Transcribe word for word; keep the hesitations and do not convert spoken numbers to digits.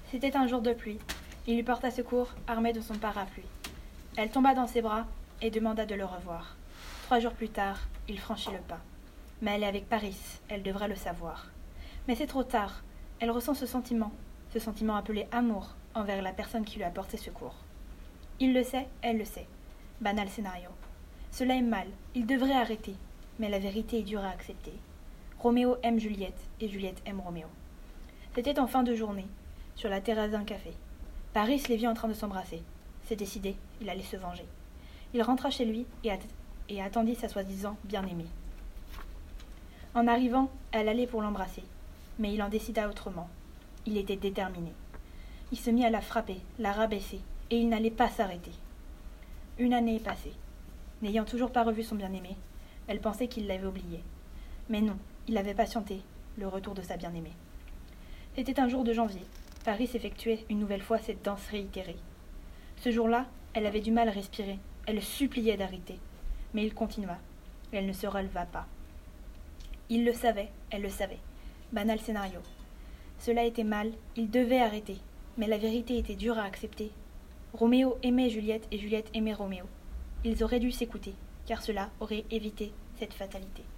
C'était un jour de pluie. Il lui porta secours, armé de son parapluie. Elle tomba dans ses bras et demanda de le revoir. Trois jours plus tard, il franchit le pas. Mais elle est avec Paris, elle devrait le savoir. Mais c'est trop tard. Elle ressent ce sentiment, ce sentiment appelé amour, envers la personne qui lui a porté secours. Il le sait, elle le sait. Banal scénario. Cela est mal, il devrait arrêter. Mais la vérité est dure à accepter. Roméo aime Juliette et Juliette aime Roméo. C'était en fin de journée, sur la terrasse d'un café. Paris les vit en train de s'embrasser. C'est décidé, il allait se venger. Il rentra chez lui et, att- et attendit sa soi-disant bien-aimée. En arrivant, elle allait pour l'embrasser. Mais il en décida autrement. Il était déterminé. Il se mit à la frapper, la rabaisser, et il n'allait pas s'arrêter. Une année est passée. N'ayant toujours pas revu son bien-aimé, elle pensait qu'il l'avait oublié. Mais non, il avait patienté, le retour de sa bien-aimée. C'était un jour de janvier. Paris effectuait une nouvelle fois cette danse réitérée. Ce jour-là, elle avait du mal à respirer. Elle le suppliait d'arrêter. Mais il continua. Elle ne se releva pas. Il le savait, elle le savait. Banal scénario. Cela était mal, il devait arrêter. Mais la vérité était dure à accepter. Roméo aimait Juliette et Juliette aimait Roméo. Ils auraient dû s'écouter, car cela aurait évité cette fatalité.